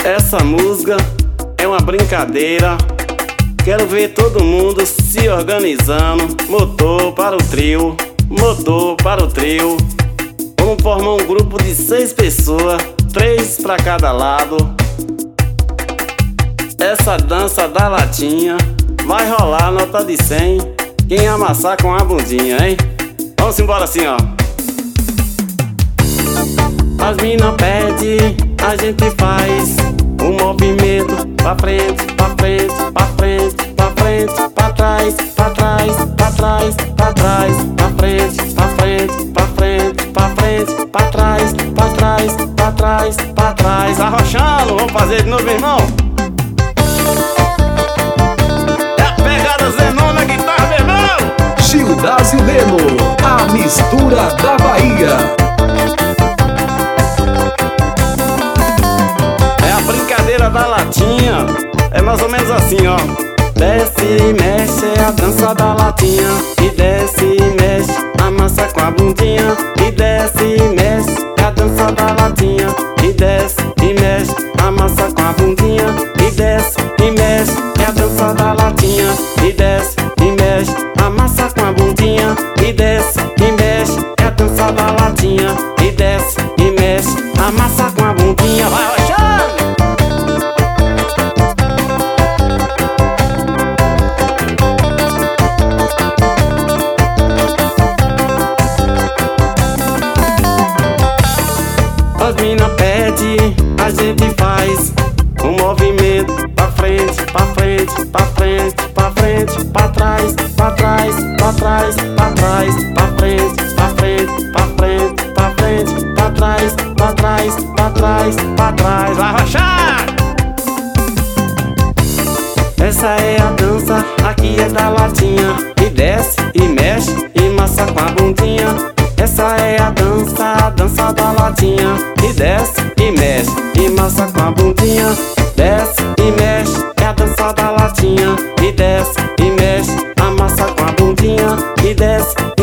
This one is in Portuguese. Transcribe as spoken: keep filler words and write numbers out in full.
Essa música é uma brincadeira. Quero ver todo mundo se organizando. Motor para o trio, motor para o trio. Vamos formar um grupo de seis pessoas, três para cada lado. Essa dança da latinha vai rolar nota de cem. Quem amassar com a bundinha, hein? Vamos embora assim, ó. As mina pede, a gente faz um movimento pra frente, pra frente, pra frente, pra frente, pra trás, pra trás, pra trás, pra trás, pra frente, pra frente, pra frente, pra frente, pra trás, pra trás, pra trás, pra trás. Arrochando, vamos fazer de novo, meu irmão. É a pegada Zenon na guitarra, meu irmão. Gildas e Leno, a mistura da Bahia. Brincadeira da latinha é mais ou menos assim, ó. Desce e mexe, é a dança da latinha. E desce e mexe, amassa com a bundinha. E desce e mexe, é a dança da latinha. E desce e mexe, amassa com a bundinha. E desce e mexe, é a dança da latinha. E desce e mexe, amassa com a bundinha. E desce e mexe, é a dança da latinha. E desce e mexe, amassa com a bundinha. Vai rochando! As mina pede, a gente faz um movimento pra frente, pra frente, pra frente, pra frente, pra trás, pra trás, pra trás, pra trás, pra frente, pra frente, pra frente, pra frente, pra trás, pra trás, pra trás, pra trás. Vai rochar! Essa é a dança, aqui é da latinha. E desce, e mexe, e massa com a bundinha. Essa é a dança, a dança da latinha. E desce, e mexe, e massa com a bundinha. Desce, e mexe, é a dança da latinha. E desce, e mexe, amassa com a bundinha. E desce,